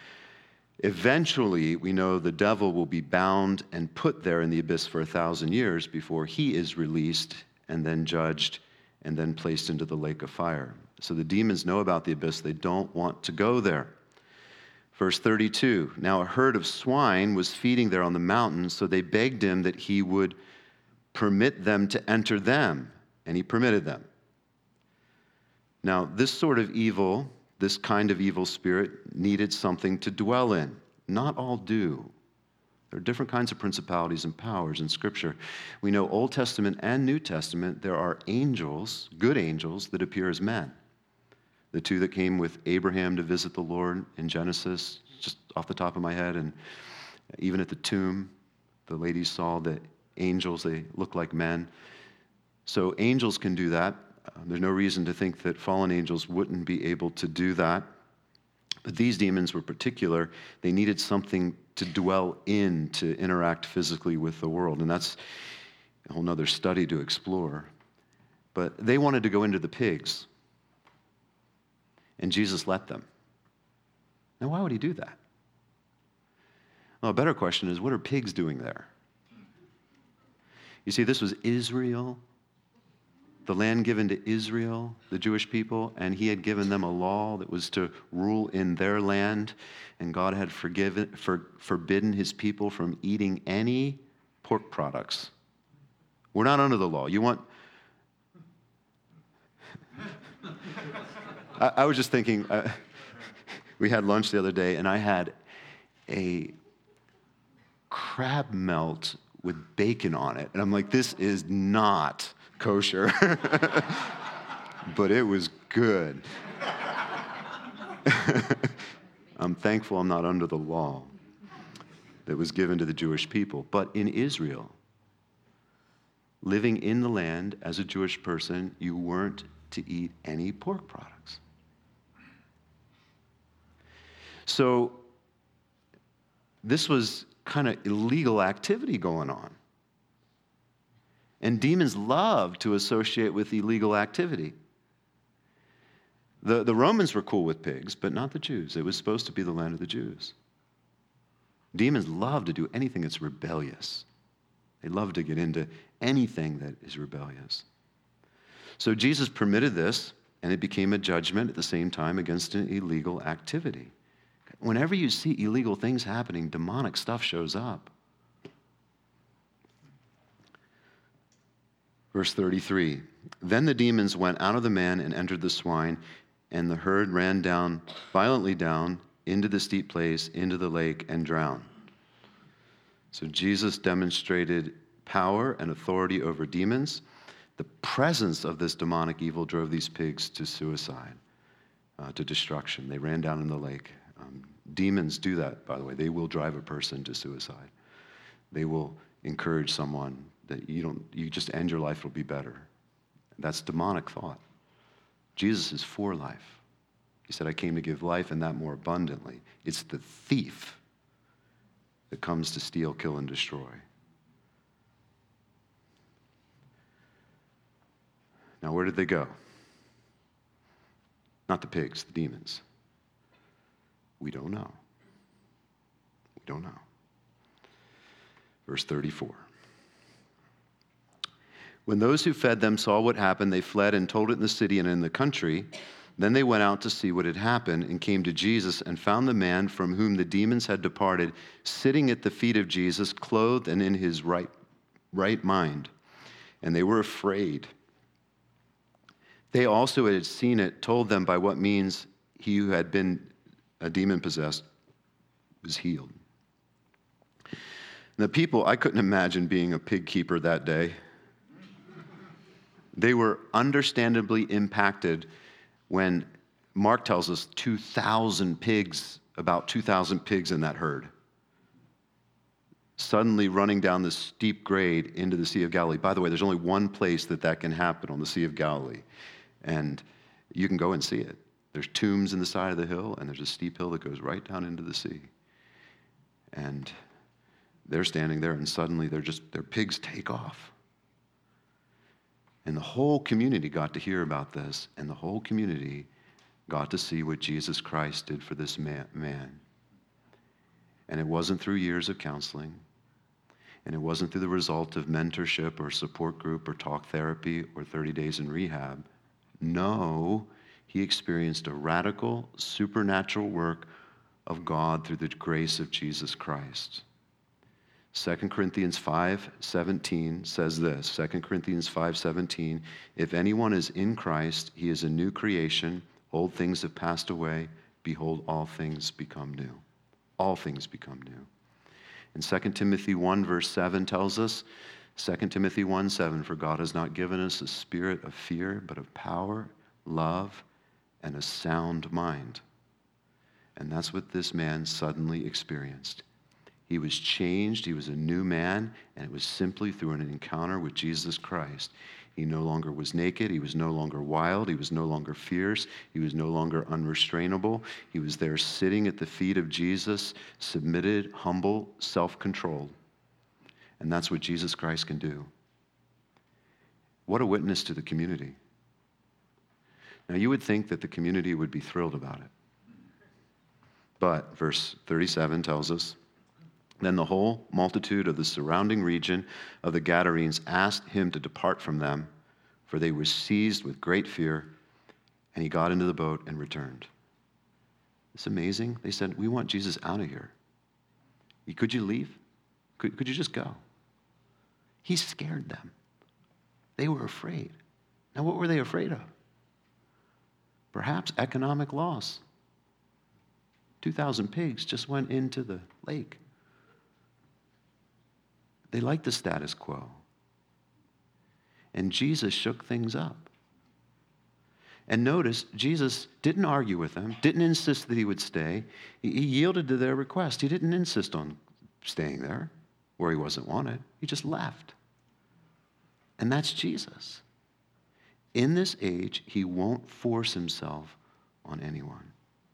Eventually, we know the devil will be bound and put there in the abyss for a thousand years before he is released and then judged and then placed into the lake of fire. So the demons know about the abyss. They don't want to go there. Verse thirty-two, now a herd of swine was feeding there on the mountain, so they begged him that he would permit them to enter them, and he permitted them. Now, this sort of evil, this kind of evil spirit needed something to dwell in. Not all do. There are different kinds of principalities and powers in Scripture. We know Old Testament and New Testament, there are angels, good angels, that appear as men. The two that came with Abraham to visit the Lord in Genesis, just off the top of my head, and even at the tomb, the ladies saw the angels, they look like men. So angels can do that. Uh, there's no reason to think that fallen angels wouldn't be able to do that. But these demons were particular. They needed something to dwell in, to interact physically with the world. And that's a whole nother study to explore. But they wanted to go into the pigs. And Jesus let them. Now, why would he do that? Well, a better question is, what are pigs doing there? You see, this was Israel, the land given to Israel, the Jewish people, and he had given them a law that was to rule in their land, and God had forgiven, for, forbidden his people from eating any pork products. We're not under the law. You want... I, I was just thinking, uh, we had lunch the other day, and I had a crab melt with bacon on it, and I'm like, this is not kosher, but it was good. I'm thankful I'm not under the law that was given to the Jewish people. But in Israel, living in the land as a Jewish person, you weren't to eat any pork products. So this was kind of illegal activity going on. And demons love to associate with illegal activity. The, the Romans were cool with pigs, but not the Jews. It was supposed to be the land of the Jews. Demons love to do anything that's rebellious. They love to get into anything that is rebellious. So Jesus permitted this, and it became a judgment at the same time against an illegal activity. Whenever you see illegal things happening, demonic stuff shows up. Verse thirty-three, then the demons went out of the man and entered the swine, and the herd ran down, violently down, into the steep place, into the lake, and drowned. So Jesus demonstrated power and authority over demons. The presence of this demonic evil drove these pigs to suicide, uh, to destruction. They ran down in the lake. Um, demons do that, by the way. They will drive a person to suicide. They will encourage someone that you don't, you just end your life, it'll be better. That's demonic thought. Jesus is for life. He said, I came to give life and that more abundantly. It's the thief that comes to steal, kill, and destroy. Now, where did they go? Not the pigs, the demons. We don't know. We don't know. Verse thirty-four. When those who fed them saw what happened, they fled and told it in the city and in the country. Then they went out to see what had happened and came to Jesus and found the man from whom the demons had departed sitting at the feet of Jesus, clothed and in his right, right mind. And they were afraid. They also had seen it, told them by what means he who had been a demon possessed was healed. The people, I couldn't imagine being a pig keeper that day. They were understandably impacted when Mark tells us two thousand pigs, about two thousand pigs in that herd, suddenly running down this steep grade into the Sea of Galilee. By the way, there's only one place that that can happen on the Sea of Galilee, and you can go and see it. There's tombs in the side of the hill, and there's a steep hill that goes right down into the sea. And they're standing there, and suddenly they're just, their pigs take off. And the whole community got to hear about this, and the whole community got to see what Jesus Christ did for this man. And it wasn't through years of counseling, and it wasn't through the result of mentorship or support group or talk therapy or thirty days in rehab. No, he experienced a radical, supernatural work of God through the grace of Jesus Christ. Second Corinthians five seventeen says this, Second Corinthians five seventeen, if anyone is in Christ, he is a new creation. Old things have passed away. Behold, all things become new. All things become new. And Second Timothy one verse seven tells us, Second Timothy one seven, for God has not given us a spirit of fear, but of power, love, and a sound mind. And that's what this man suddenly experienced. He was changed, he was a new man, and it was simply through an encounter with Jesus Christ. He no longer was naked, he was no longer wild, he was no longer fierce, he was no longer unrestrainable. He was there sitting at the feet of Jesus, submitted, humble, self-controlled. And that's what Jesus Christ can do. What a witness to the community. Now you would think that the community would be thrilled about it. But verse thirty-seven tells us, then the whole multitude of the surrounding region of the Gadarenes asked him to depart from them, for they were seized with great fear, and he got into the boat and returned. It's amazing. They said, we want Jesus out of here. Could you leave? Could, could you just go? He scared them. They were afraid. Now, what were they afraid of? Perhaps economic loss. two thousand pigs just went into the lake. They liked the status quo. And Jesus shook things up. And notice, Jesus didn't argue with them, didn't insist that he would stay. He yielded to their request. He didn't insist on staying there where he wasn't wanted. He just left. And that's Jesus. In this age, he won't force himself on anyone.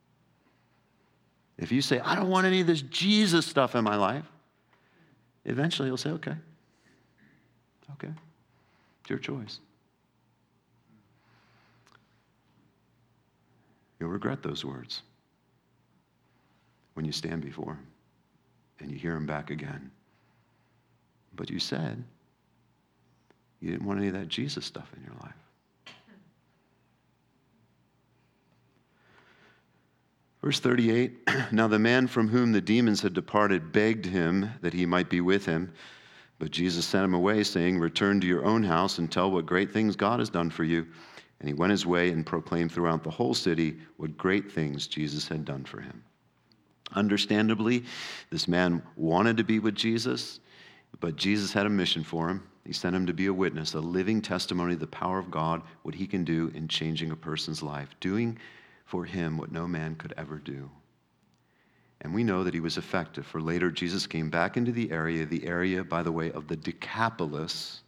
If you say, I don't want any of this Jesus stuff in my life, eventually he'll say, okay, okay, it's your choice. You'll regret those words when you stand before him and you hear him back again. But you said you didn't want any of that Jesus stuff in your life. Verse thirty-eight, now the man from whom the demons had departed begged him that he might be with him. But Jesus sent him away, saying, return to your own house and tell what great things God has done for you. And he went his way and proclaimed throughout the whole city what great things Jesus had done for him. Understandably, this man wanted to be with Jesus, but Jesus had a mission for him. He sent him to be a witness, a living testimony of the power of God, what he can do in changing a person's life, doing for him what no man could ever do. And we know that he was effective, for later Jesus came back into the area, the area, by the way, of the Decapolis.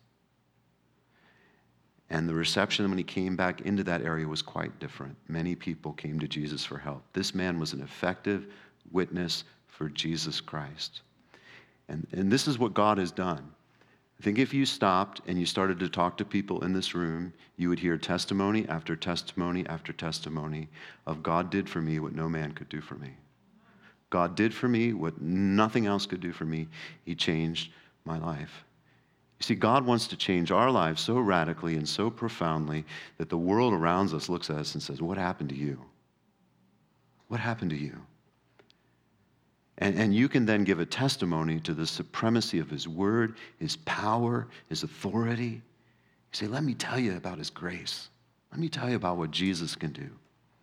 And the reception when he came back into that area was quite different. Many people came to Jesus for help. This man was an effective witness for Jesus Christ. And, and this is what God has done. I think if you stopped and you started to talk to people in this room, you would hear testimony after testimony after testimony of God did for me what no man could do for me. God did for me what nothing else could do for me. He changed my life. You see, God wants to change our lives so radically and so profoundly that the world around us looks at us and says, what happened to you? What happened to you? And, and you can then give a testimony to the supremacy of his word, his power, his authority. You say, let me tell you about his grace. Let me tell you about what Jesus can do.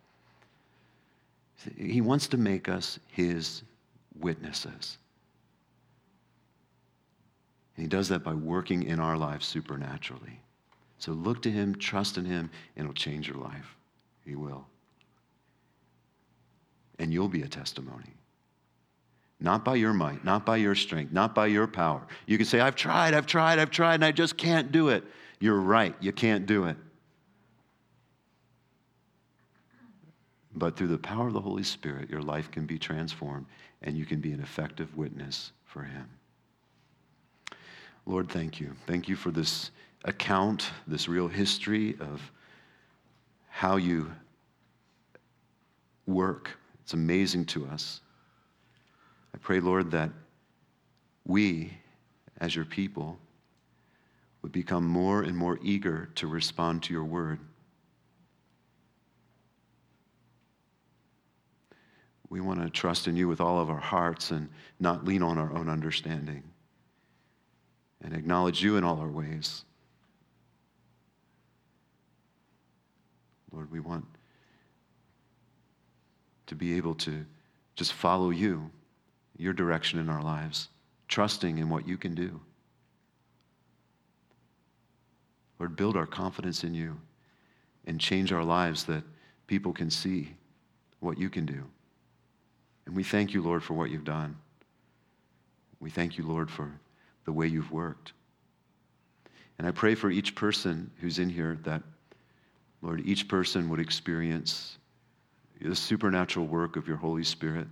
He wants to make us his witnesses. And he does that by working in our lives supernaturally. So look to him, trust in him, and it'll change your life. He will. And you'll be a testimony. Not by your might, not by your strength, not by your power. You can say, I've tried, I've tried, I've tried, and I just can't do it. You're right, you can't do it. But through the power of the Holy Spirit, your life can be transformed, and you can be an effective witness for him. Lord, thank you. Thank you for this account, this real history of how you work. It's amazing to us. I pray, Lord, that we, as your people, would become more and more eager to respond to your word. We want to trust in you with all of our hearts and not lean on our own understanding, and acknowledge you in all our ways. Lord, we want to be able to just follow you, your direction in our lives, trusting in what you can do. Lord, build our confidence in you and change our lives that people can see what you can do. And we thank you, Lord, for what you've done. We thank you, Lord, for the way you've worked. And I pray for each person who's in here that, Lord, each person would experience the supernatural work of your Holy Spirit,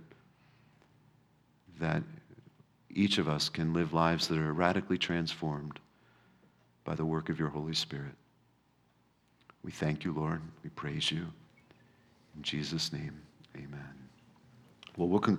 that each of us can live lives that are radically transformed by the work of your Holy Spirit. We thank you, Lord. We praise you. In Jesus' name, amen. Well, we'll conclude.